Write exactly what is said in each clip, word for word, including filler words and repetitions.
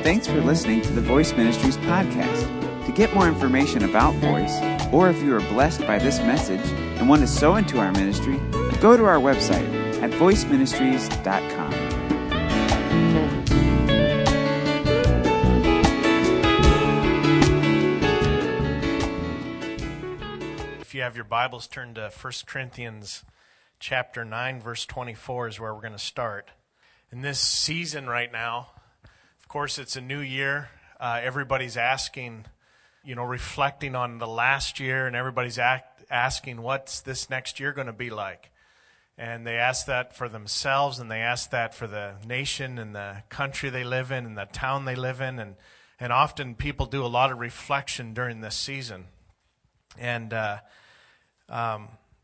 Thanks for listening to the Voice Ministries podcast. To get more information about Voice, or if you are blessed by this message and want to sow into our ministry, go to our website at voice ministries dot com. If you have your Bibles, turn to First Corinthians chapter nine, verse twenty-four is where we're going to start. In this season right now, of course, it's a new year. Uh, everybody's asking, you know, reflecting on the last year, and everybody's act, asking what's this next year going to be like. And they ask that for themselves, and they ask that for the nation and the country they live in and the town they live in. And, and often people do a lot of reflection during this season. And uh, um,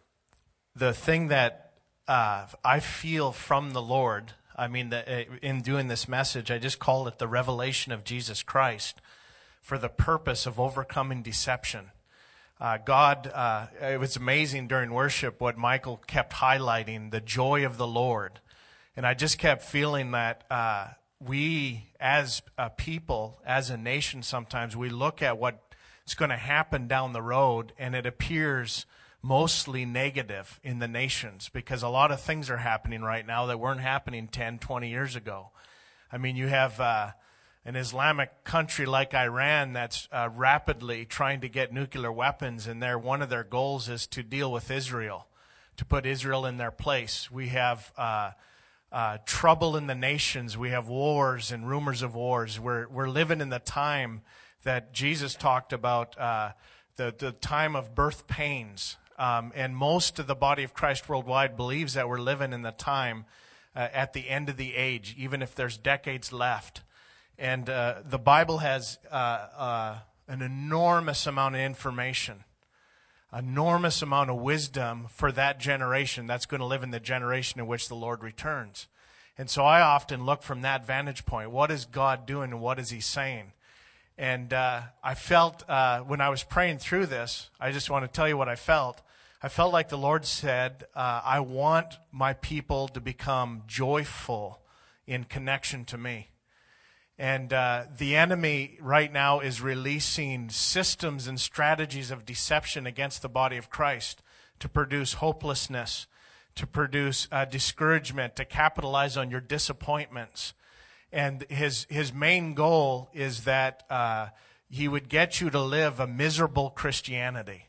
the thing that uh, I feel from the Lord, I mean, the, in doing this message, I just call it the revelation of Jesus Christ for the purpose of overcoming deception. Uh, God, uh, it was amazing during worship what Michael kept highlighting, the joy of the Lord. And I just kept feeling that uh, we as a people, as a nation sometimes, we look at what's going to happen down the road and it appears mostly negative in the nations because a lot of things are happening right now that weren't happening ten, twenty years ago. I mean, you have uh, an Islamic country like Iran that's uh, rapidly trying to get nuclear weapons, and their one of their goals is to deal with Israel, to put Israel in their place. We have uh, uh, trouble in the nations. We have wars and rumors of wars. We're we're living in the time that Jesus talked about, uh, the the time of birth pains. Um, and most of the body of Christ worldwide believes that we're living in the time uh, at the end of the age, even if there's decades left. And uh, the Bible has uh, uh, an enormous amount of information, enormous amount of wisdom for that generation that's going to live in the generation in which the Lord returns. And so I often look from that vantage point. What is God doing and what is He saying? And uh, I felt uh, when I was praying through this, I just want to tell you what I felt. I felt like the Lord said, uh, I want my people to become joyful in connection to me. And uh, the enemy right now is releasing systems and strategies of deception against the body of Christ to produce hopelessness, to produce uh, discouragement, to capitalize on your disappointments. And his his main goal is that uh, he would get you to live a miserable Christianity.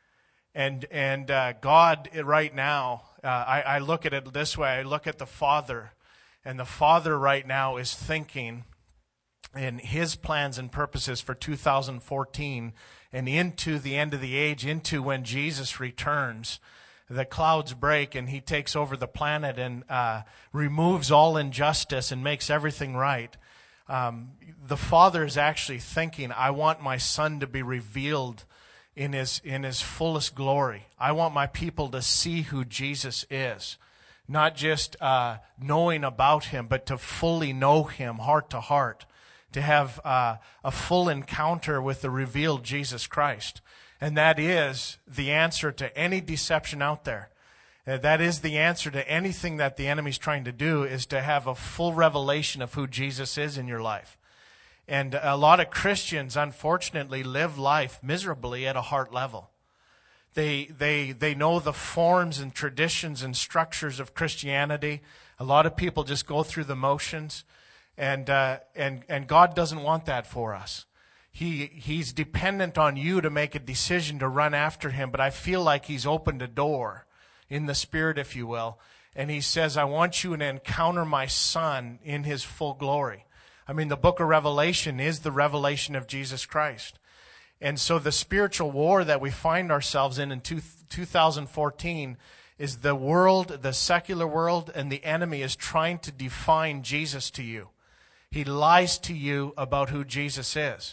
And and uh, God right now, uh, I, I look at it this way. I look at the Father, and the Father right now is thinking in His plans and purposes for two thousand fourteen and into the end of the age, into when Jesus returns. The clouds break and He takes over the planet and uh, removes all injustice and makes everything right. Um, the Father is actually thinking, I want my Son to be revealed in his in his fullest glory. I want my people to see who Jesus is. Not just uh, knowing about Him, but to fully know Him heart to heart. To have uh, a full encounter with the revealed Jesus Christ. And that is the answer to any deception out there. Uh, that is the answer to anything that the enemy's trying to do, is to have a full revelation of who Jesus is in your life. And a lot of Christians, unfortunately, live life miserably at a heart level. They they they know the forms and traditions and structures of Christianity. A lot of people just go through the motions, and uh, and and God doesn't want that for us. He he's dependent on you to make a decision to run after Him, but I feel like He's opened a door in the Spirit, if you will, and He says, I want you to encounter my Son in His full glory. I mean, the book of Revelation is the revelation of Jesus Christ. And so the spiritual war that we find ourselves in in two, two thousand fourteen is the world, the secular world, and the enemy is trying to define Jesus to you. He lies to you about who Jesus is.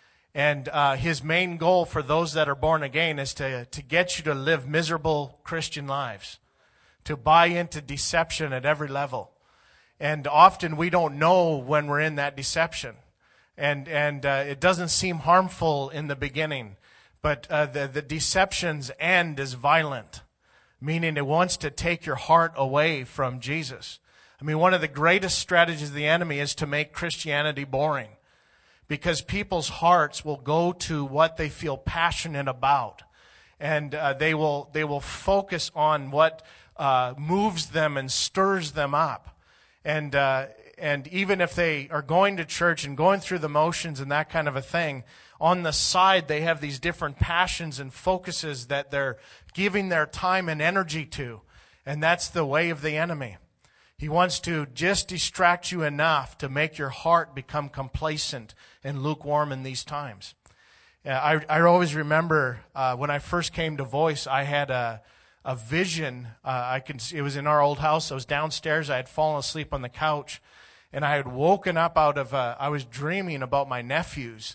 And uh, his main goal for those that are born again is to, to get you to live miserable Christian lives, to buy into deception at every level. And often we don't know when we're in that deception. And and uh, it doesn't seem harmful in the beginning, but uh, the, the deception's end is violent, meaning it wants to take your heart away from Jesus. I mean, one of the greatest strategies of the enemy is to make Christianity boring. because people's hearts will go to what they feel passionate about. And uh, they will they will focus on what uh, moves them and stirs them up. And uh, and even if they are going to church and going through the motions and that kind of a thing, on the side they have these different passions and focuses that they're giving their time and energy to. And that's the way of the enemy. He wants to just distract you enough to make your heart become complacent and lukewarm in these times. Uh, I, I always remember uh, when I first came to Voice, I had a, a vision. Uh, I can. It was in our old house. I was downstairs. I had fallen asleep on the couch, and I had woken up out of. A, I was dreaming about my nephews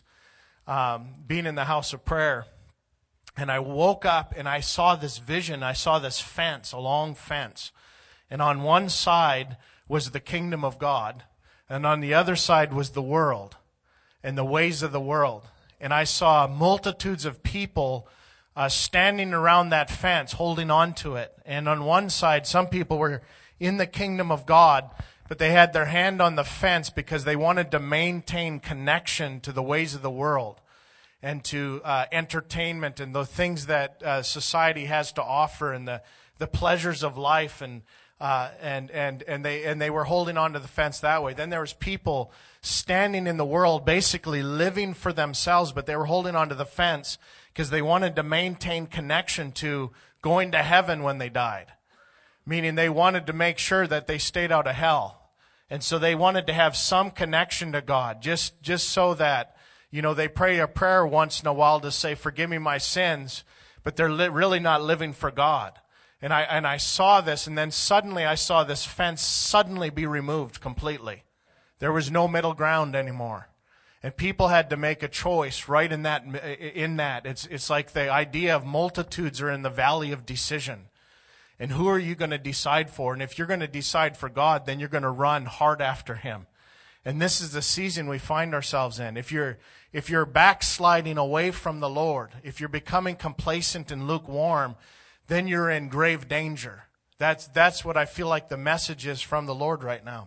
um, being in the house of prayer, and I woke up and I saw this vision. I saw this fence, a long fence. And on one side was the kingdom of God, and on the other side was the world and the ways of the world. And I saw multitudes of people uh, standing around that fence, holding on to it. And on one side, some people were in the kingdom of God, but they had their hand on the fence because they wanted to maintain connection to the ways of the world and to uh, entertainment and the things that uh, society has to offer and the, the pleasures of life and Uh, and and and they and they were holding on to the fence that way. Then there was people standing in the world, basically living for themselves, but they were holding on to the fence because they wanted to maintain connection to going to heaven when they died. Meaning they wanted to make sure that they stayed out of hell, and so they wanted to have some connection to God, just just so that you know they pray a prayer once in a while to say, "Forgive me my sins," but they're li- really not living for God. And I and I saw this, and then suddenly I saw this fence suddenly be removed completely. There was no middle ground anymore, and people had to make a choice right in that. In that, it's it's like the idea of multitudes are in the valley of decision, and who are you going to decide for? And if you're going to decide for God, then you're going to run hard after Him. And this is the season we find ourselves in. If you're if you're backsliding away from the Lord, if you're becoming complacent and lukewarm, then you're in grave danger. That's that's what I feel like the message is from the Lord right now.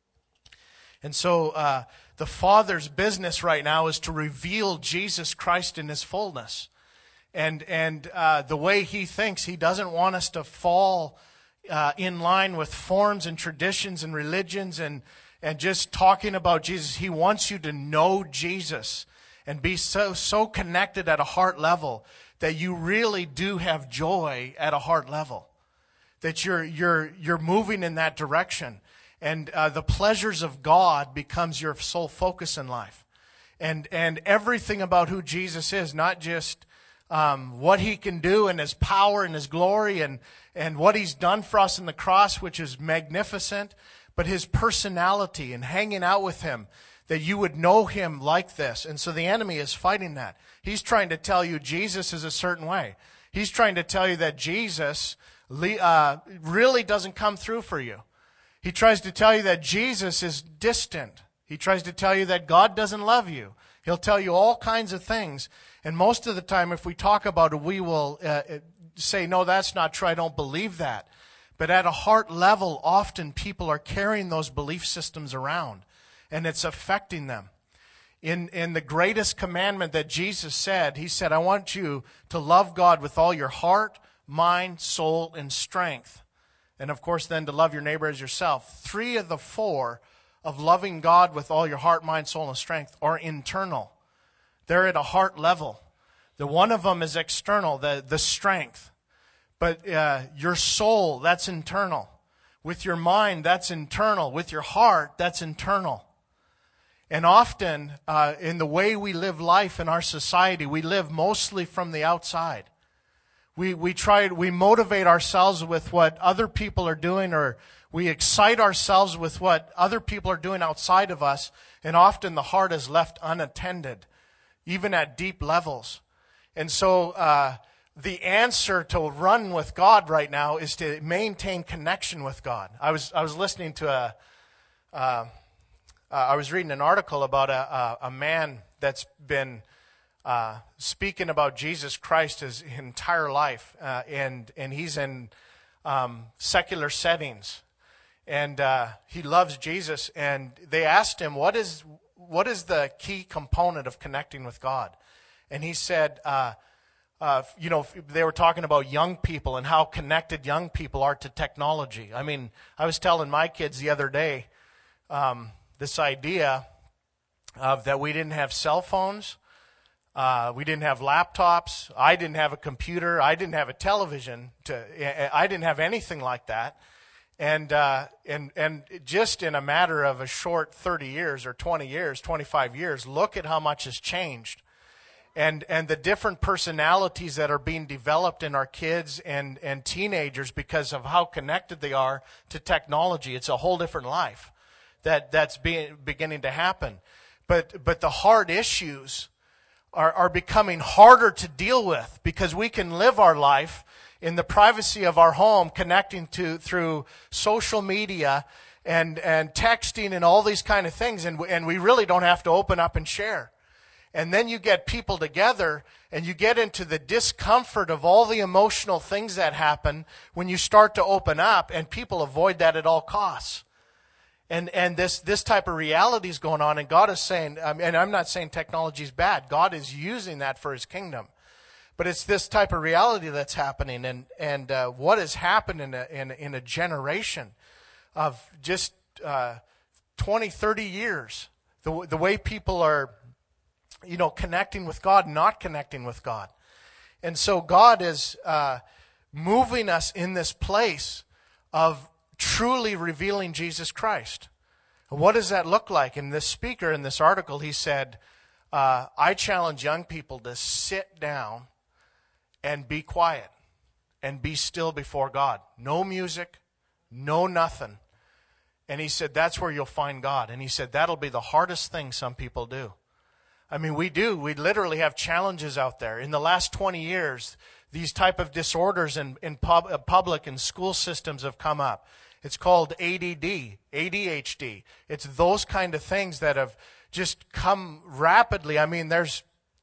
And so uh, the Father's business right now is to reveal Jesus Christ in His fullness. And and uh, the way He thinks, He doesn't want us to fall uh, in line with forms and traditions and religions and, and just talking about Jesus. He wants you to know Jesus and be so so connected at a heart level that you really do have joy at a heart level, that you're you're you're moving in that direction, and uh, the pleasures of God becomes your sole focus in life, and and everything about who Jesus is, not just um, what He can do and His power and His glory and and what He's done for us in the cross, which is magnificent, but His personality and hanging out with Him, that you would know Him like this. And so the enemy is fighting that. He's trying to tell you Jesus is a certain way. He's trying to tell you that Jesus uh, really doesn't come through for you. He tries to tell you that Jesus is distant. He tries to tell you that God doesn't love you. He'll tell you all kinds of things. And most of the time, if we talk about it, we will uh, say, no, that's not true. I don't believe that. But at a heart level, often people are carrying those belief systems around, and it's affecting them. In in the greatest commandment that Jesus said, He said, I want you to love God with all your heart, mind, soul, and strength. And of course, then to love your neighbor as yourself. Three of the four of loving God with all your heart, mind, soul, and strength are internal. They're at a heart level. The one of them is external, the, the strength. But uh, your soul, that's internal. With your mind, that's internal. With your heart, that's internal. And often, uh, in the way we live life in our society, we live mostly from the outside. We we try we motivate ourselves with what other people are doing, or we excite ourselves with what other people are doing outside of us, and often the heart is left unattended, even at deep levels. And so uh, the answer to run with God right now is to maintain connection with God. I was I was listening to a. Uh, Uh, I was reading an article about a, a, a man that's been uh, speaking about Jesus Christ his entire life, uh, and and he's in um, secular settings, and uh, he loves Jesus. And they asked him, "What is what is the key component of connecting with God? And he said, uh, uh, you know, they were talking about young people and how connected young people are to technology. I mean, I was telling my kids the other day um, this idea of that we didn't have cell phones, uh, we didn't have laptops, I didn't have a computer, I didn't have a television, to, I didn't have anything like that. And uh, and and just in a matter of a short thirty years or twenty years, twenty-five years, look at how much has changed. And and the different personalities that are being developed in our kids and, and teenagers because of how connected they are to technology. It's a whole different life that, that's being, beginning to happen. But but the hard issues are, are becoming harder to deal with because we can live our life in the privacy of our home, connecting to through social media and and texting and all these kind of things, and and we really don't have to open up and share. And then you get people together, and you get into the discomfort of all the emotional things that happen when you start to open up, and people avoid that at all costs. And and this this type of reality is going on, and God is saying, um, and I'm not saying technology is bad. God is using that for His kingdom. But it's this type of reality that's happening, and and uh, what has happened in a, in, in a generation of just uh, twenty, thirty years, the the way people are, you know, connecting with God, not connecting with God. And so God is uh, moving us in this place of truly revealing Jesus Christ. What does that look like? And this speaker in this article, he said, uh, I challenge young people to sit down and be quiet and be still before God. No music, no nothing. And he said, that's where you'll find God. And he said, that'll be the hardest thing some people do. I mean, we do. We literally have challenges out there. In the last twenty years, these type of disorders in, in pub, uh, public and school systems have come up. It's called A D D, A D H D. It's those kind of things that have just come rapidly. I mean, there's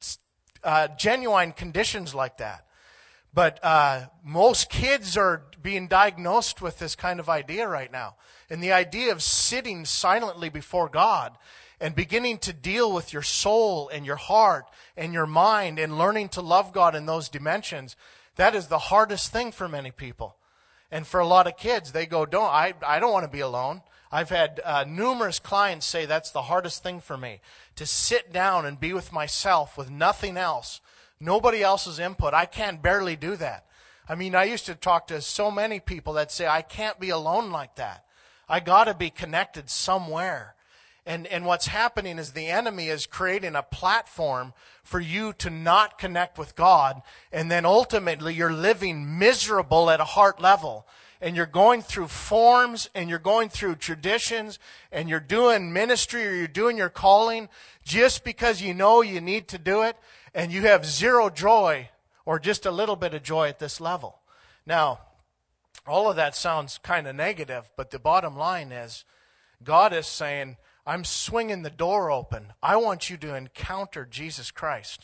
uh, genuine conditions like that. But uh, most kids are being diagnosed with this kind of idea right now. And the idea of sitting silently before God and beginning to deal with your soul and your heart and your mind and learning to love God in those dimensions, that is the hardest thing for many people. And for a lot of kids, they go, don't, I, I don't want to be alone. I've had uh, numerous clients say that's the hardest thing for me, to sit down and be with myself with nothing else. Nobody else's input. I can't barely do that. I mean, I used to talk to so many people that say, I can't be alone like that. I got to be connected somewhere. And and what's happening is the enemy is creating a platform for you to not connect with God. And then ultimately you're living miserable at a heart level. And you're going through forms and you're going through traditions and you're doing ministry or you're doing your calling just because you know you need to do it. And you have zero joy or just a little bit of joy at this level. Now, all of that sounds kind of negative, but the bottom line is God is saying, I'm swinging the door open. I want you to encounter Jesus Christ.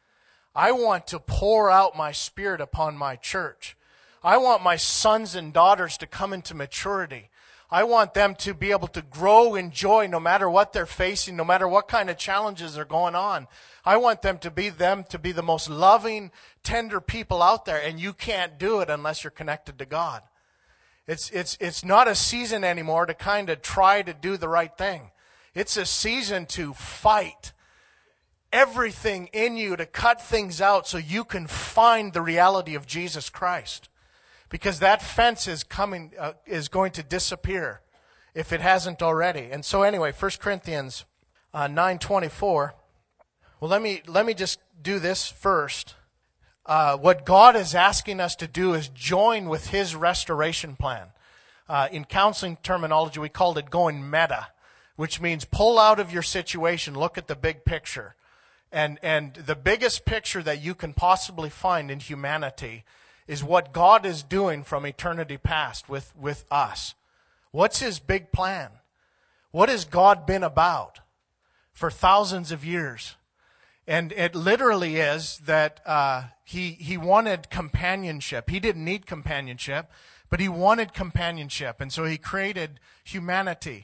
I want to pour out my Spirit upon my church. I want my sons and daughters to come into maturity. I want them to be able to grow in joy no matter what they're facing, no matter what kind of challenges are going on. I want them to be them to be the most loving, tender people out there, and you can't do it unless you're connected to God. It's it's it's not a season anymore to kind of try to do the right thing. It's a season to fight everything in you to cut things out so you can find the reality of Jesus Christ. Because that fence is coming, uh, is going to disappear if it hasn't already. And so anyway, First Corinthians uh, nine twenty-four. Well, let me let me just do this first. Uh, what God is asking us to do is join with His restoration plan. Uh, in counseling terminology, we called it going meta, which means pull out of your situation, look at the big picture. And and the biggest picture that you can possibly find in humanity is what God is doing from eternity past with, with us. What's His big plan? What has God been about for thousands of years? And it literally is that uh, he, he wanted companionship. He didn't need companionship, but He wanted companionship. And so He created humanity.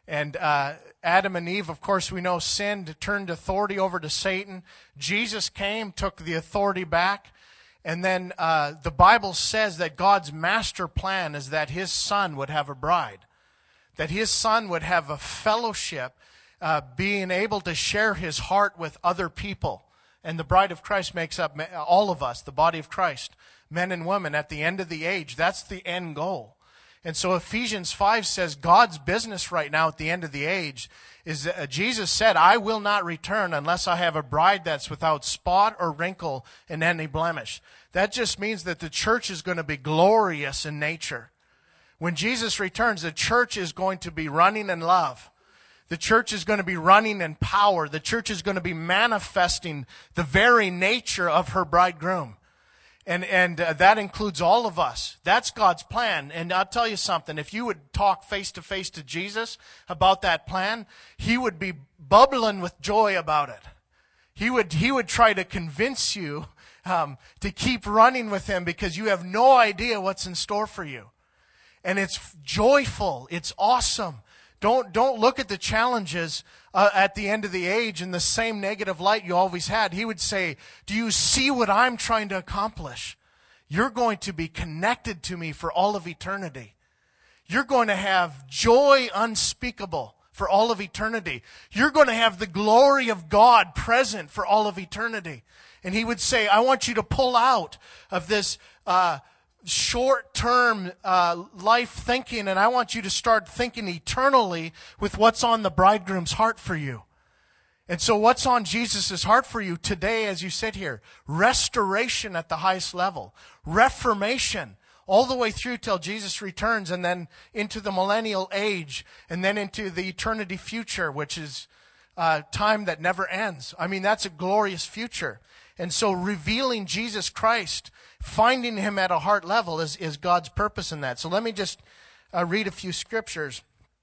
And uh, Adam and Eve, of course, we know sinned, turned authority over to Satan. Jesus came, took the authority back. And then uh, the Bible says that God's master plan is that his son would have a bride, that his son would have a fellowship, uh, being able to share his heart with other people. And the bride of Christ makes up all of us, the body of Christ, men and women at the end of the age. That's the end goal. And so Ephesians five says God's business right now at the end of the age is that uh, Jesus said, I will not return unless I have a bride that's without spot or wrinkle and any blemish. That just means that the church is going to be glorious in nature. When Jesus returns, the church is going to be running in love. The church is going to be running in power. The church is going to be manifesting the very nature of her bridegroom. And and uh, that includes all of us. That's God's plan. And I'll tell you something. If you would talk face to face to Jesus about that plan, he would be bubbling with joy about it. He would he would try to convince you um, to keep running with him because you have no idea what's in store for you. And it's joyful. It's awesome. Don't don't look at the challenges uh, at the end of the age in the same negative light you always had. He would say, do you see what I'm trying to accomplish? You're going to be connected to me for all of eternity. You're going to have joy unspeakable for all of eternity. You're going to have the glory of God present for all of eternity. And he would say, I want you to pull out of this uh short-term uh, life thinking, and I want you to start thinking eternally with what's on the bridegroom's heart for you. And so what's on Jesus' heart for you today as you sit here? Restoration at the highest level. Reformation all the way through till Jesus returns, and then into the millennial age, and then into the eternity future, which is uh, time that never ends. I mean, that's a glorious future. And so revealing Jesus Christ, finding him at a heart level is, is God's purpose in that. So let me just uh, read a few scriptures.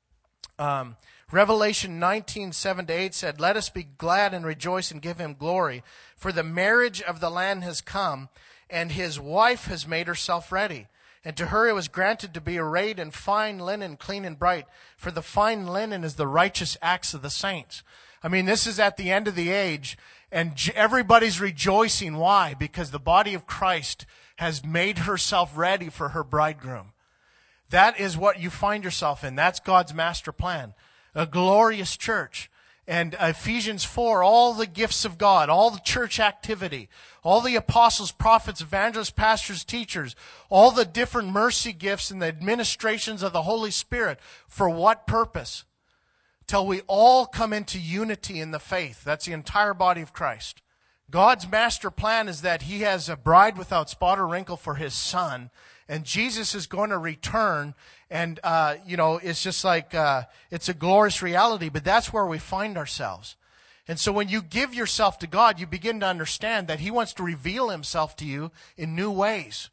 Um, Revelation nineteen, seven to eight said, let us be glad and rejoice and give him glory, for the marriage of the Lamb has come, and his wife has made herself ready. And to her it was granted to be arrayed in fine linen, clean and bright, for the fine linen is the righteous acts of the saints. I mean, this is at the end of the age, and everybody's rejoicing. Why? Because the body of Christ has made herself ready for her bridegroom. That is what you find yourself in. That's God's master plan. A glorious church. And Ephesians four, all the gifts of God, all the church activity, all the apostles, prophets, evangelists, pastors, teachers, all the different mercy gifts and the administrations of the Holy Spirit. For what purpose? Till we all come into unity in the faith. That's the entire body of Christ. God's master plan is that he has a bride without spot or wrinkle for his son, and Jesus is going to return, and, uh, you know, it's just like, uh, it's a glorious reality, but that's where we find ourselves. And so when you give yourself to God, you begin to understand that he wants to reveal himself to you in new ways.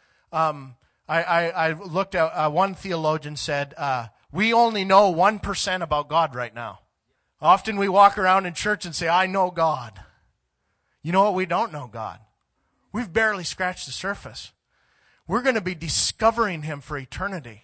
Um, I, I, I looked at, uh, one theologian said, uh, we only know one percent about God right now. Often we walk around in church and say, I know God. You know what? We don't know God. We've barely scratched the surface. We're going to be discovering him for eternity.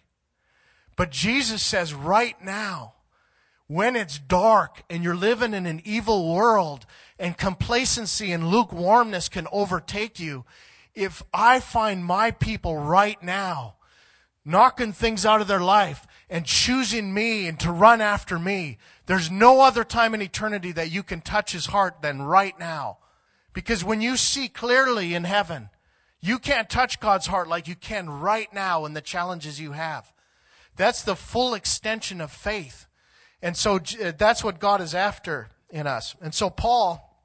But Jesus says right now, when it's dark and you're living in an evil world and complacency and lukewarmness can overtake you, if I find my people right now knocking things out of their life and choosing me and to run after me, there's no other time in eternity that you can touch his heart than right now. Because when you see clearly in heaven, you can't touch God's heart like you can right now in the challenges you have. That's the full extension of faith. And so that's what God is after in us. And so Paul,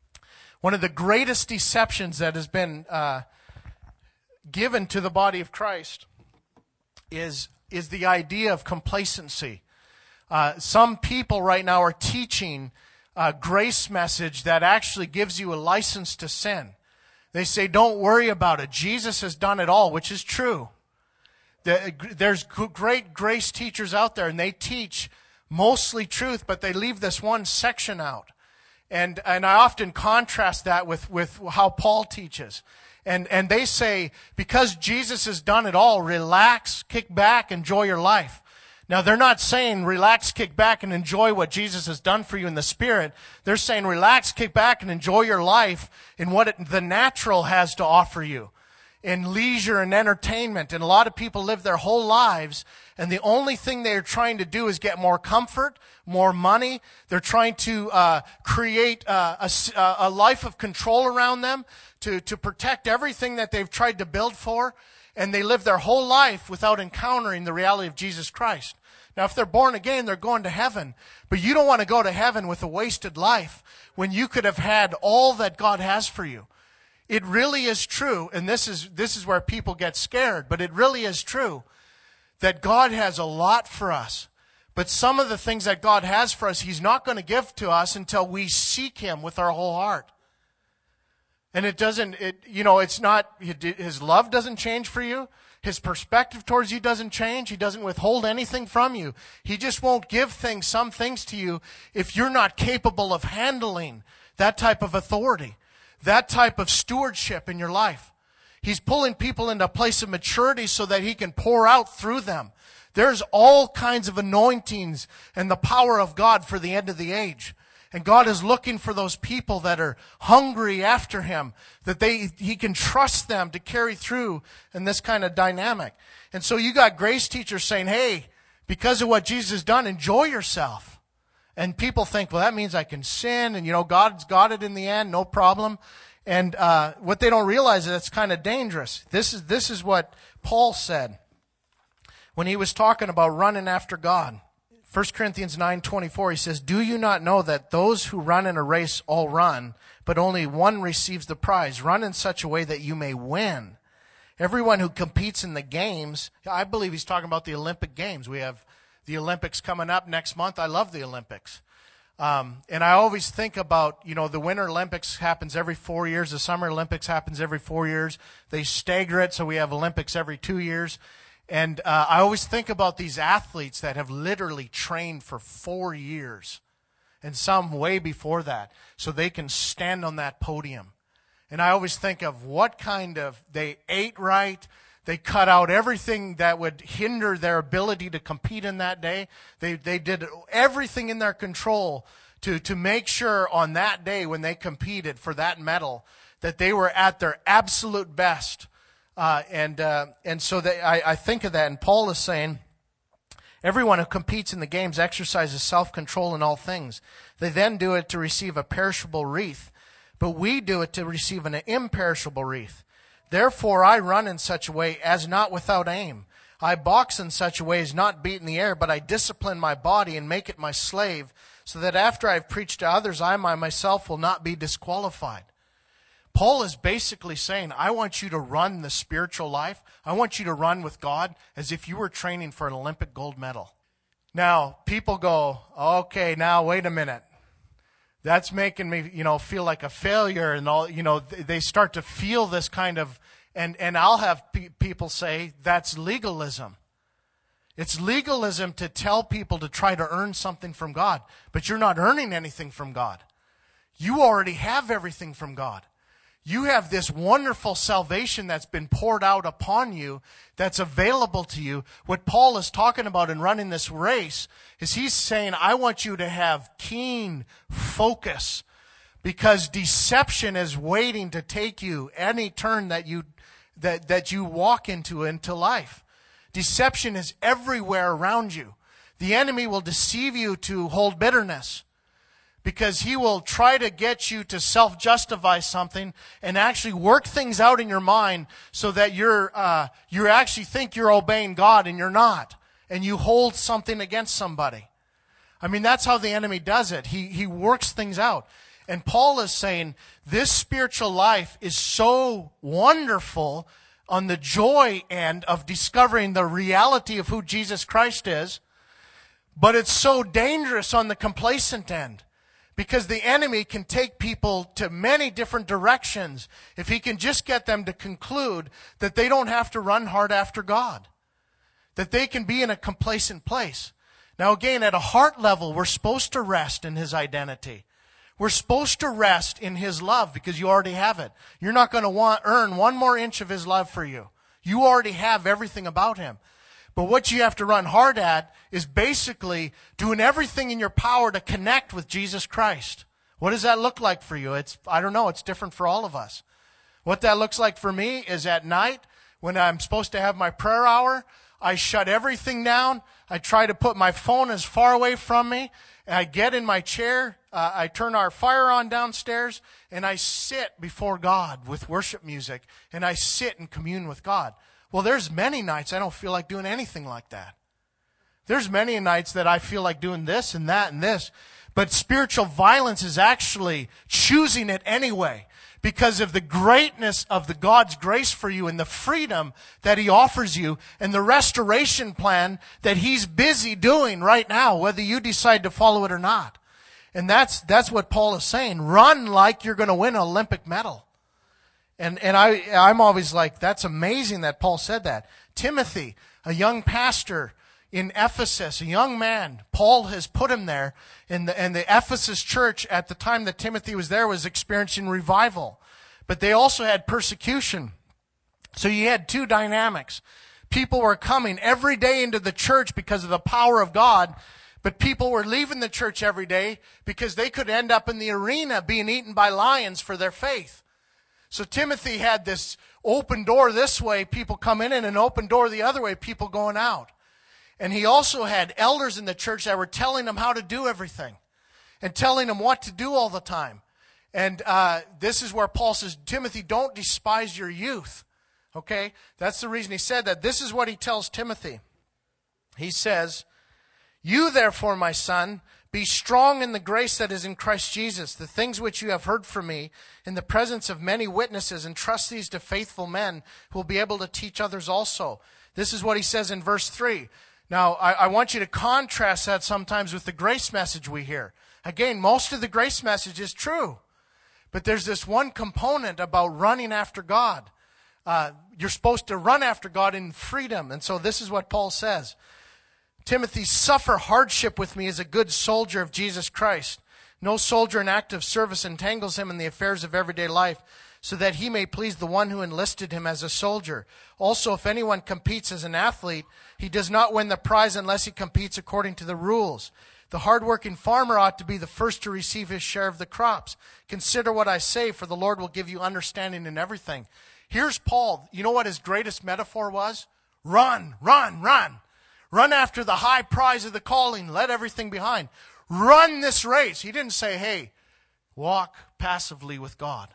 one of the greatest deceptions that has been uh, given to the body of Christ is, is the idea of complacency. Uh, some people right now are teaching a grace message that actually gives you a license to sin. They say, don't worry about it. Jesus has done it all, which is true. There's great grace teachers out there, and they teach mostly truth, but they leave this one section out. And and I often contrast that with, with how Paul teaches. And and they say, because Jesus has done it all, relax, kick back, enjoy your life. Now, they're not saying relax, kick back, and enjoy what Jesus has done for you in the Spirit. They're saying relax, kick back, and enjoy your life in what it, the natural has to offer you, in leisure and entertainment. And a lot of people live their whole lives, and the only thing they're trying to do is get more comfort, more money. They're trying to uh, create uh, a, a life of control around them to, to protect everything that they've tried to build for. And they live their whole life without encountering the reality of Jesus Christ. Now, if they're born again, they're going to heaven. But you don't want to go to heaven with a wasted life when you could have had all that God has for you. It really is true, and this is this is where people get scared, but it really is true that God has a lot for us. But some of the things that God has for us, He's not going to give to us until we seek Him with our whole heart. And it doesn't, it you know, it's not, His love doesn't change for you. His perspective towards you doesn't change. He doesn't withhold anything from you. He just won't give things, some things to you if you're not capable of handling that type of authority, that type of stewardship in your life. He's pulling people into a place of maturity so that He can pour out through them. There's all kinds of anointings and the power of God for the end of the age. And God is looking for those people that are hungry after Him, that they He can trust them to carry through in this kind of dynamic. And so you got grace teachers saying, hey, because of what Jesus has done, enjoy yourself. And people think, well, that means I can sin, and, you know, God's got it in the end, no problem. And uh, what they don't realize is it's kind of dangerous. This is this is what Paul said when he was talking about running after God. First Corinthians nine twenty-four, he says, do you not know that those who run in a race all run, but only one receives the prize? Run in such a way that you may win. Everyone who competes in the games, I believe he's talking about the Olympic Games. We have the Olympics coming up next month. I love the Olympics. Um, and I always think about, you know, the Winter Olympics happens every four years. The Summer Olympics happens every four years. They stagger it, so we have Olympics every two years. And uh, I always think about these athletes that have literally trained for four years and some way before that so they can stand on that podium. And I always think of what kind of, they ate right, they cut out everything that would hinder their ability to compete in that day. They they did everything in their control to, to make sure on that day when they competed for that medal that they were at their absolute best. Uh, and uh, and so they, I, I think of that, and Paul is saying, everyone who competes in the games exercises self-control in all things. They then do it to receive a perishable wreath, but we do it to receive an imperishable wreath. Therefore I run in such a way as not without aim. I box in such a way as not beat in the air, but I discipline my body and make it my slave, so that after I have preached to others, I myself will not be disqualified. Paul is basically saying, I want you to run the spiritual life. I want you to run with God as if you were training for an Olympic gold medal. Now, people go, okay, now wait a minute. That's making me, you know, feel like a failure, and all, you know, they start to feel this kind of, and, and I'll have pe- people say that's legalism. It's legalism to tell people to try to earn something from God, but you're not earning anything from God. You already have everything from God. You have this wonderful salvation that's been poured out upon you, that's available to you. What Paul is talking about in running this race is he's saying, I want you to have keen focus, because deception is waiting to take you any turn that you that, that you walk into into life. Deception is everywhere around you. The enemy will deceive you to hold bitterness, because he will try to get you to self-justify something and actually work things out in your mind so that you're uh, you actually think you're obeying God and you're not, and you hold something against somebody. I mean, that's how the enemy does it. He he works things out. And Paul is saying this spiritual life is so wonderful on the joy end of discovering the reality of who Jesus Christ is, but it's so dangerous on the complacent end. Because the enemy can take people to many different directions if he can just get them to conclude that they don't have to run hard after God, that they can be in a complacent place. Now again, at a heart level, we're supposed to rest in His identity. We're supposed to rest in His love because you already have it. You're not going to want earn one more inch of His love for you. You already have everything about Him. But what you have to run hard at is basically doing everything in your power to connect with Jesus Christ. What does that look like for you? It's, I don't know, it's different for all of us. What that looks like for me is at night, when I'm supposed to have my prayer hour, I shut everything down. I try to put my phone as far away from me. And I get in my chair. Uh, I turn our fire on downstairs. And I sit before God with worship music. And I sit and commune with God. Well, there's many nights I don't feel like doing anything like that. There's many nights that I feel like doing this and that and this. But spiritual violence is actually choosing it anyway, because of the greatness of the God's grace for you and the freedom that He offers you and the restoration plan that He's busy doing right now, whether you decide to follow it or not. And that's that's what Paul is saying. Run like you're going to win an Olympic medal. And and I I'm always like, that's amazing that Paul said that. Timothy, a young pastor in Ephesus, a young man, Paul has put him there, and the, and the Ephesus church at the time that Timothy was there was experiencing revival. But they also had persecution. So you had two dynamics. People were coming every day into the church because of the power of God, but people were leaving the church every day because they could end up in the arena being eaten by lions for their faith. So Timothy had this open door this way, people come in, and an open door the other way, people going out. And he also had elders in the church that were telling him how to do everything and telling him what to do all the time. And uh, this is where Paul says, Timothy, don't despise your youth. Okay? That's the reason he said that. This is what he tells Timothy. He says, you therefore, my son, be strong in the grace that is in Christ Jesus. The things which you have heard from me in the presence of many witnesses, entrust these to faithful men who will be able to teach others also. This is what he says in verse three. Now, I, I want you to contrast that sometimes with the grace message we hear. Again, most of the grace message is true. But there's this one component about running after God. Uh, you're supposed to run after God in freedom. And so this is what Paul says. Timothy, suffer hardship with me as a good soldier of Jesus Christ. No soldier in active service entangles him in the affairs of everyday life, so that he may please the one who enlisted him as a soldier. Also, if anyone competes as an athlete, he does not win the prize unless he competes according to the rules. The hardworking farmer ought to be the first to receive his share of the crops. Consider what I say, for the Lord will give you understanding in everything. Here's Paul. You know what his greatest metaphor was? Run, run, run. Run after the high prize of the calling. Let everything behind. Run this race. He didn't say, hey, walk passively with God.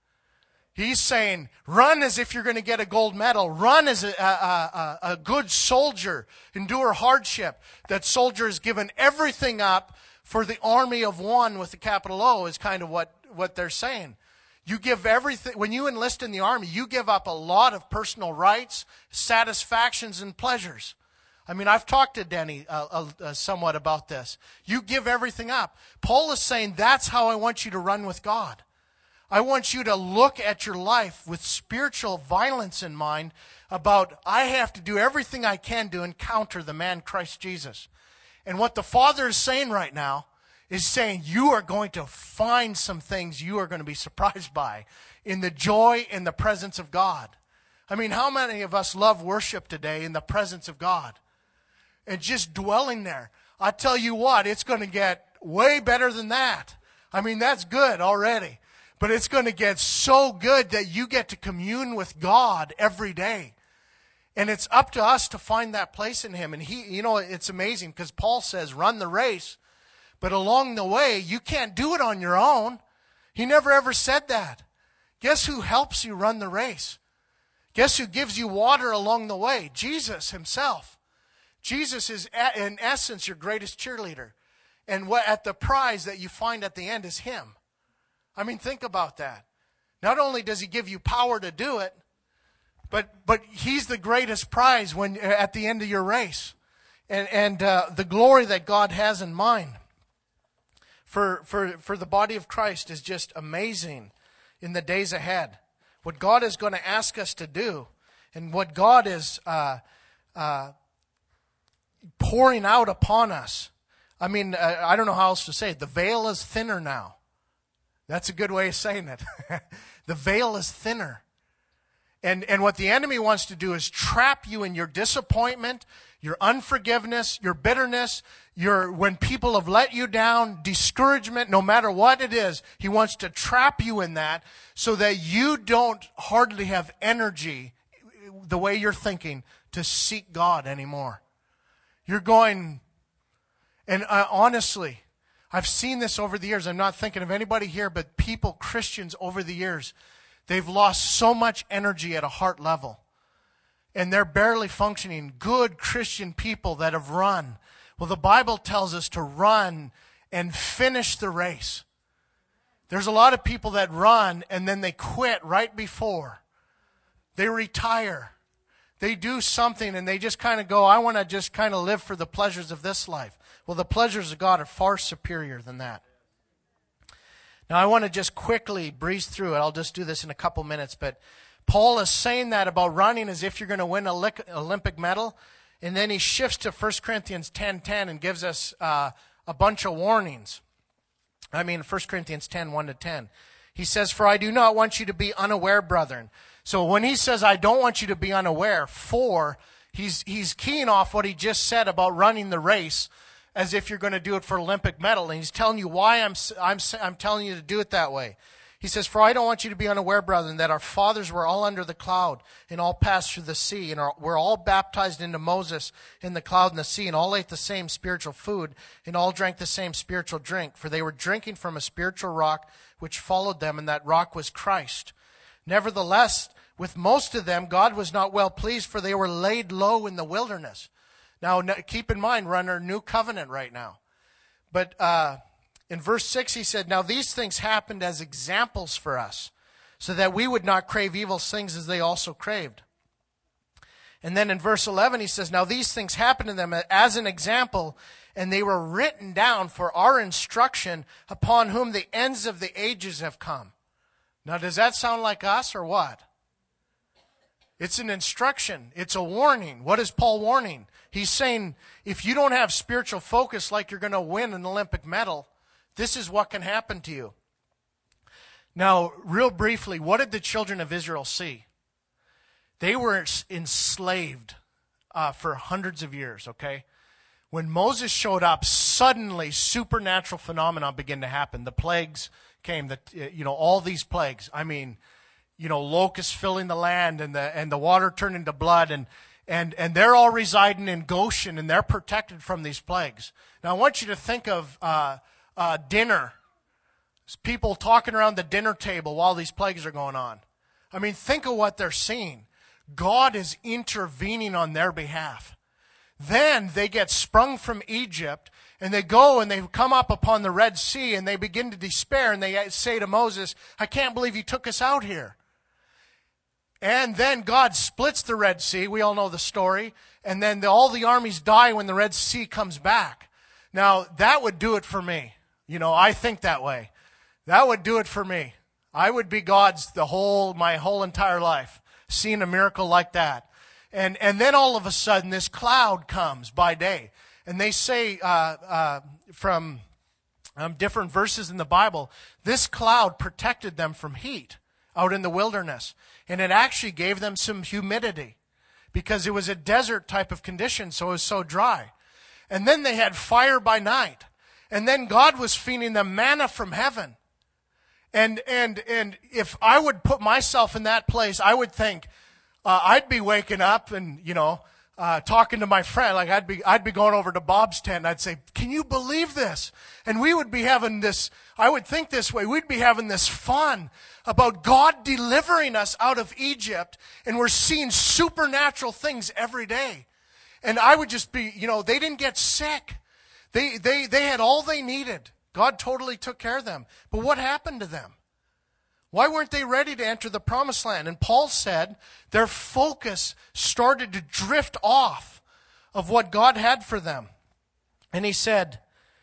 He's saying, run as if you're going to get a gold medal. Run as a, a, a, a good soldier. Endure hardship. That soldier has given everything up for the army of one with a capital O is kind of what, what they're saying. You give everything. When you enlist in the army, you give up a lot of personal rights, satisfactions, and pleasures. I mean, I've talked to Denny uh, uh, somewhat about this. You give everything up. Paul is saying, that's how I want you to run with God. I want you to look at your life with spiritual violence in mind about, I have to do everything I can to encounter the man Christ Jesus. And what the Father is saying right now is saying, you are going to find some things you are going to be surprised by in the joy in the presence of God. I mean, how many of us love worship today in the presence of God? And just dwelling there. I tell you what, it's going to get way better than that. I mean, that's good already. But it's going to get so good that you get to commune with God every day. And it's up to us to find that place in Him. And he, you know, it's amazing because Paul says, run the race. But along the way, you can't do it on your own. He never ever said that. Guess who helps you run the race? Guess who gives you water along the way? Jesus Himself. Jesus is, in essence, your greatest cheerleader. And what at the prize that you find at the end is Him. I mean, think about that. Not only does He give you power to do it, but but He's the greatest prize when at the end of your race. And and uh, the glory that God has in mind for, for, for the body of Christ is just amazing in the days ahead. What God is going to ask us to do and what God is uh, uh, pouring out upon us. I mean, uh, I don't know how else to say it. The veil is thinner now. That's a good way of saying it. The veil is thinner. And and what the enemy wants to do is trap you in your disappointment, your unforgiveness, your bitterness, your when people have let you down, discouragement, no matter what it is, he wants to trap you in that so that you don't hardly have energy, the way you're thinking, to seek God anymore. You're going, and uh, honestly, I've seen this over the years. I'm not thinking of anybody here, but people, Christians over the years, they've lost so much energy at a heart level. And they're barely functioning. Good Christian people that have run. Well, the Bible tells us to run and finish the race. There's a lot of people that run and then they quit right before. They retire. They do something and they just kind of go, I want to just kind of live for the pleasures of this life. Well, the pleasures of God are far superior than that. Now, I want to just quickly breeze through it. I'll just do this in a couple minutes, but Paul is saying that about running as if you're going to win an Olympic medal. And then he shifts to First Corinthians ten ten and gives us uh, a bunch of warnings. I mean, First Corinthians ten, one to ten. He says, for I do not want you to be unaware, brethren. So when he says, I don't want you to be unaware, for, he's, he's keying off what he just said about running the race as if you're going to do it for Olympic medal. And he's telling you why I'm, I'm, I'm telling you to do it that way. He says, for I don't want you to be unaware, brethren, that our fathers were all under the cloud and all passed through the sea, and are, were all baptized into Moses in the cloud and the sea, and all ate the same spiritual food, and all drank the same spiritual drink. For they were drinking from a spiritual rock which followed them, and that rock was Christ. Nevertheless, with most of them, God was not well pleased, for they were laid low in the wilderness. Now, keep in mind, we're under a new covenant right now. But, uh, in verse six, he said, now these things happened as examples for us, so that we would not crave evil things as they also craved. And then in verse eleven, he says, now these things happened to them as an example, and they were written down for our instruction, upon whom the ends of the ages have come. Now, does that sound like us or what? It's an instruction. It's a warning. What is Paul warning? He's saying, if you don't have spiritual focus like you're going to win an Olympic medal, this is what can happen to you. Now, real briefly, what did the children of Israel see? They were enslaved uh, for hundreds of years, okay? When Moses showed up, suddenly supernatural phenomena began to happen. The plagues came, the, you know, all these plagues. I mean, you know, locusts filling the land and the and the water turned into blood, and and and they're all residing in Goshen, and they're protected from these plagues. Now, I want you to think of uh, uh, dinner, people talking around the dinner table while these plagues are going on. I mean, think of what they're seeing. God is intervening on their behalf. Then they get sprung from Egypt, and they go and they come up upon the Red Sea, and they begin to despair, and they say to Moses, I can't believe you took us out here. And then God splits the Red Sea. We all know the story. And then the, all the armies die when the Red Sea comes back. Now, that would do it for me. You know, I think that way. That would do it for me. I would be God's the whole, my whole entire life, seeing a miracle like that. And and then all of a sudden, this cloud comes by day. And they say uh, uh, from um, different verses in the Bible, this cloud protected them from heat out in the wilderness. And it actually gave them some humidity because it was a desert type of condition, so it was so dry. And then they had fire by night. And then God was feeding them manna from heaven. And and and if I would put myself in that place, I would think uh, I'd be waking up and, you know, uh, talking to my friend. Like I'd be I'd be going over to Bob's tent and I'd say, can you believe this? And we would be having this, I would think this way, we'd be having this fun about God delivering us out of Egypt, and we're seeing supernatural things every day. And I would just be, you know, they didn't get sick. They they they had all they needed. God totally took care of them. But what happened to them? Why weren't they ready to enter the promised land? And Paul said their focus started to drift off of what God had for them. And he said,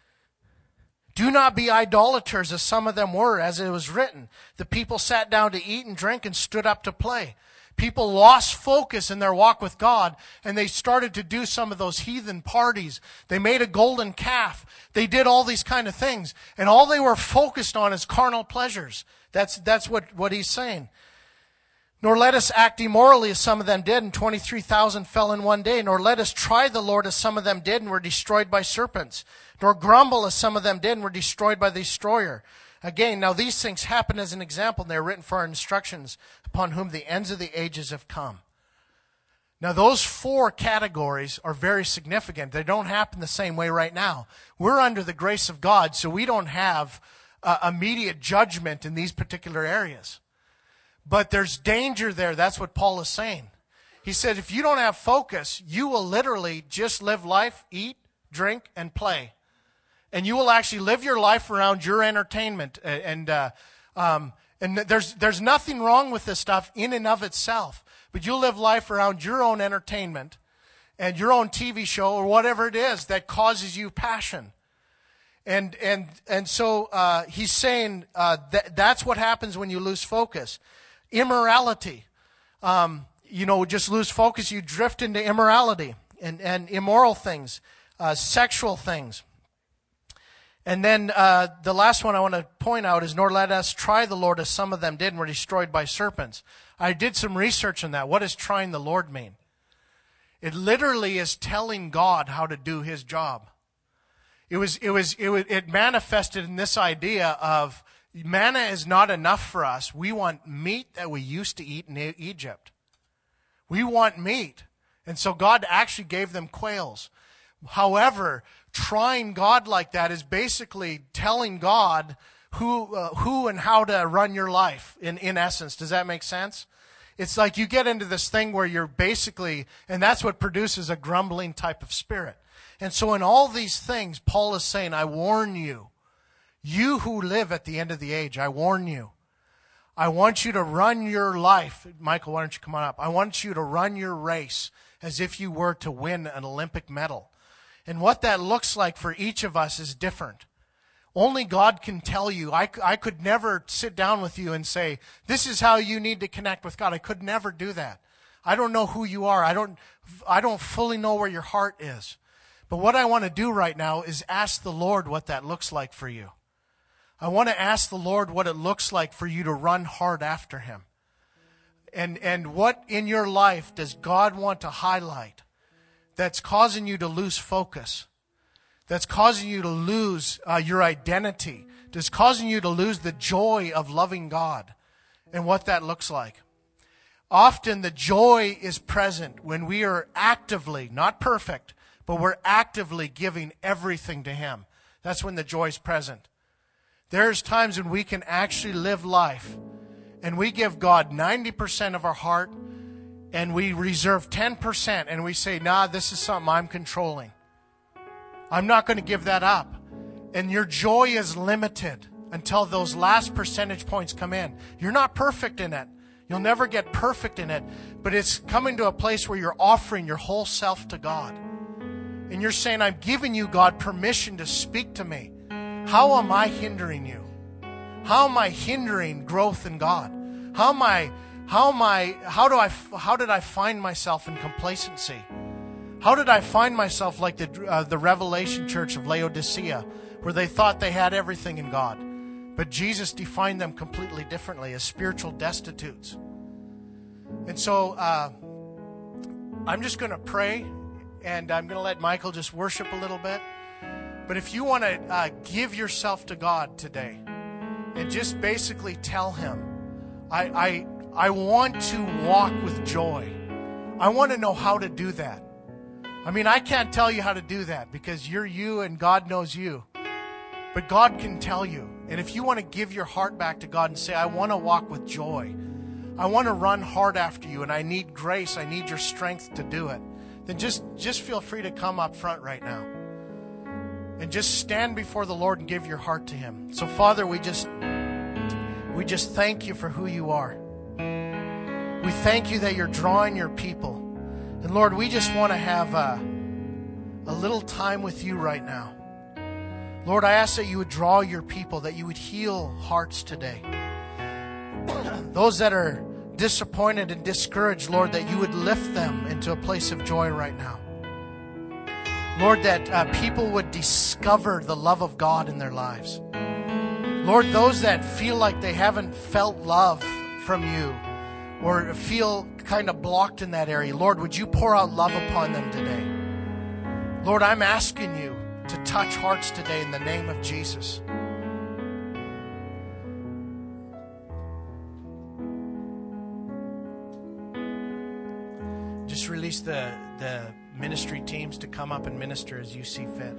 do not be idolaters as some of them were, as it was written. The people sat down to eat and drink and stood up to play. People lost focus in their walk with God, and they started to do some of those heathen parties. They made a golden calf. They did all these kind of things. And all they were focused on is carnal pleasures. That's, that's what, what he's saying. Nor let us act immorally as some of them did, and twenty-three thousand fell in one day. Nor let us try the Lord as some of them did, and were destroyed by serpents. Nor grumble as some of them did, and were destroyed by the destroyer. Again, now these things happen as an example, and they are written for our instructions, upon whom the ends of the ages have come. Now those four categories are very significant. They don't happen the same way right now. We're under the grace of God, so we don't have uh, immediate judgment in these particular areas. But there's danger there. That's what Paul is saying. He said, if you don't have focus, you will literally just live life, eat, drink, and play. And you will actually live your life around your entertainment. And uh, um, and there's there's nothing wrong with this stuff in and of itself. But you'll live life around your own entertainment and your own T V show or whatever it is that causes you passion. And and and so uh, he's saying uh, that that's what happens when you lose focus. Immorality. Um, you know, just lose focus, you drift into immorality and, and immoral things, uh, sexual things. And then uh, the last one I want to point out is, nor let us try the Lord as some of them did and were destroyed by serpents. I did some research on that. What does trying the Lord mean? It literally is telling God how to do his job. It was, it was, it was, it manifested in this idea of, manna is not enough for us. We want meat that we used to eat in Egypt. We want meat. And so God actually gave them quails. However, trying God like that is basically telling God who uh, who and how to run your life, in, in essence. Does that make sense? It's like you get into this thing where you're basically, and that's what produces a grumbling type of spirit. And so in all these things, Paul is saying, I warn you. You who live at the end of the age, I warn you. I want you to run your life. Michael, why don't you come on up? I want you to run your race as if you were to win an Olympic medal. And what that looks like for each of us is different. Only God can tell you. I, I could never sit down with you and say, this is how you need to connect with God. I could never do that. I don't know who you are. I don't, I don't fully know where your heart is. But what I want to do right now is ask the Lord what that looks like for you. I want to ask the Lord what it looks like for you to run hard after him. And and what in your life does God want to highlight that's causing you to lose focus, that's causing you to lose uh, your identity, that's causing you to lose the joy of loving God, and what that looks like. Often the joy is present when we are actively, not perfect, but we're actively giving everything to him. That's when the joy is present. There's times when we can actually live life and we give God ninety percent of our heart and we reserve ten percent and we say, nah, this is something I'm controlling. I'm not going to give that up. And your joy is limited until those last percentage points come in. You're not perfect in it. You'll never get perfect in it. But it's coming to a place where you're offering your whole self to God. And you're saying, I'm giving you, God, permission to speak to me. How am I hindering you? How am I hindering growth in God? How am I, how am I, how do I, how did I find myself in complacency? How did I find myself like the, uh, the Revelation Church of Laodicea, where they thought they had everything in God, but Jesus defined them completely differently as spiritual destitutes. And so uh, I'm just going to pray, and I'm going to let Michael just worship a little bit. But if you want to uh, give yourself to God today and just basically tell him, I, I, I want to walk with joy. I want to know how to do that. I mean, I can't tell you how to do that because you're you and God knows you. But God can tell you. And if you want to give your heart back to God and say, I want to walk with joy. I want to run hard after you and I need grace. I need your strength to do it. Then just, just feel free to come up front right now. And just stand before the Lord and give your heart to him. So Father, we just we just thank you for who you are. We thank you that you're drawing your people. And Lord, we just want to have a, a little time with you right now. Lord, I ask that you would draw your people, that you would heal hearts today. Those that are disappointed and discouraged, Lord, that you would lift them into a place of joy right now. Lord, that uh, people would discover the love of God in their lives. Lord, those that feel like they haven't felt love from you, or feel kind of blocked in that area, Lord, would you pour out love upon them today? Lord, I'm asking you to touch hearts today in the name of Jesus. Just release the, the ministry teams to come up and minister as you see fit.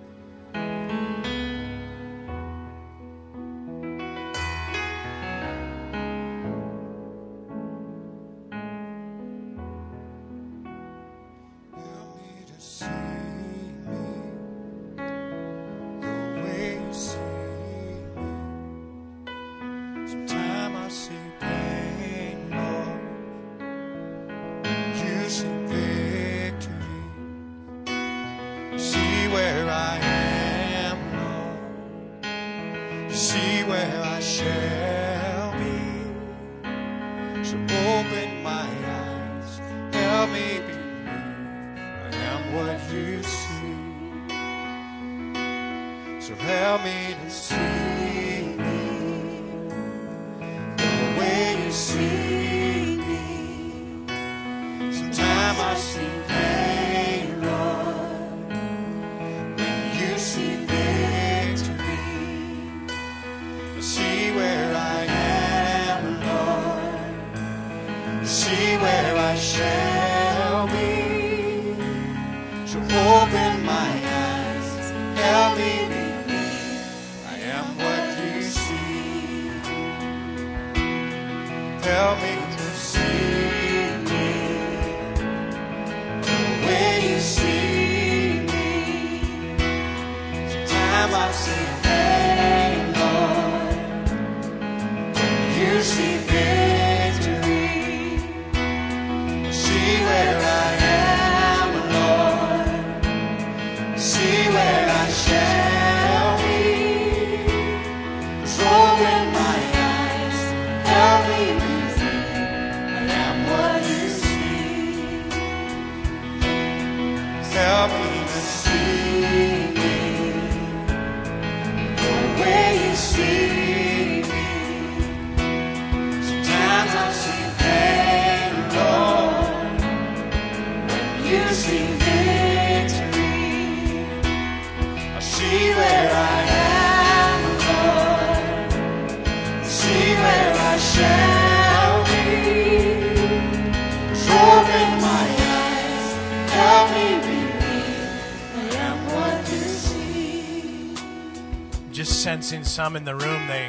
Sensing some in the room, they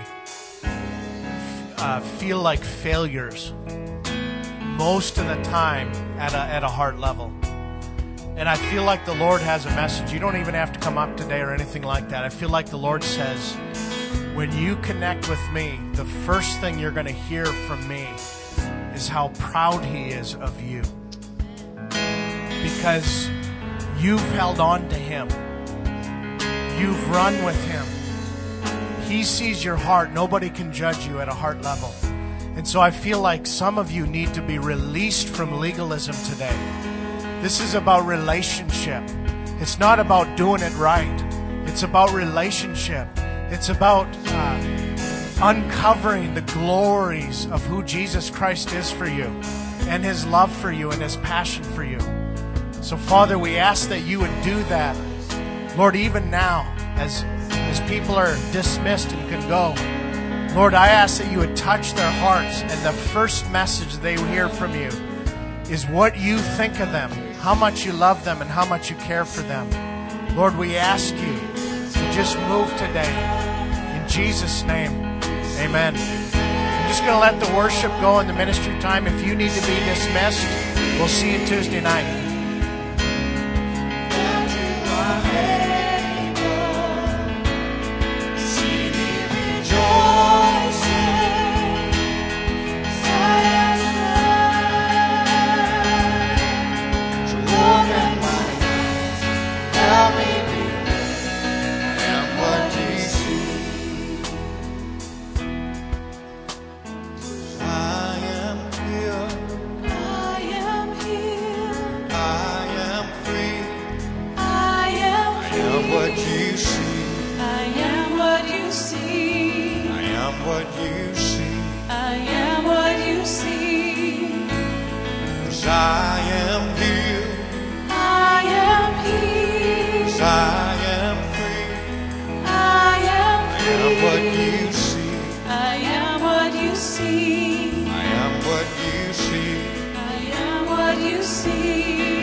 uh, feel like failures most of the time at a, at a heart level. And I feel like the Lord has a message. You don't even have to come up today or anything like that. I feel like the Lord says, when you connect with me, the first thing you're going to hear from me is how proud He is of you. Because you've held on to Him. You've run with Him. He sees your heart. Nobody can judge you at a heart level. And so I feel like some of you need to be released from legalism today. This is about relationship. It's not about doing it right. It's about relationship. It's about uh, uncovering the glories of who Jesus Christ is for you and His love for you and His passion for you. So, Father, we ask that you would do that. Lord, even now, as As people are dismissed and can go, Lord, I ask that you would touch their hearts, and the first message they hear from you is what you think of them, how much you love them, and how much you care for them. Lord, we ask you to just move today. In Jesus' name, amen. I'm just going to let the worship go in the ministry time. If you need to be dismissed, we'll see you Tuesday night. what you see. I am what you see. 'Cause I am healed. I am healed. 'Cause I am free. I am I free. am what you see. I am what you see. I am what you see. I am what you see.